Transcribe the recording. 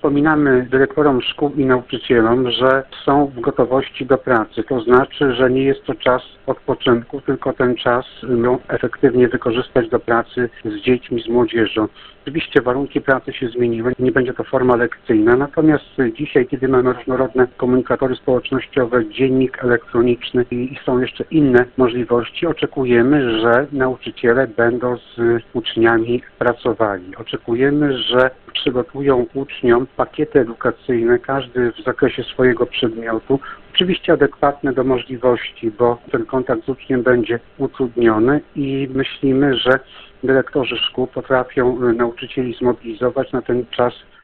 przypominamy dyrektorom szkół i nauczycielom, że są w gotowości do pracy. To znaczy, że nie jest to czas odpoczynku, tylko ten czas efektywnie wykorzystać do pracy z dziećmi, z młodzieżą. Oczywiście warunki pracy się zmieniły, nie będzie to forma lekcyjna, natomiast dzisiaj, kiedy mamy różnorodne komunikatory społecznościowe, dziennik elektroniczny i są jeszcze inne możliwości, oczekujemy, że nauczyciele będą z uczniami pracowali. Oczekujemy, że przygotują uczniom pakiety edukacyjne, każdy w zakresie swojego przedmiotu, oczywiście adekwatne do możliwości, bo ten kontakt z uczniem będzie utrudniony i myślimy, że dyrektorzy szkół potrafią nauczycieli zmobilizować na ten czas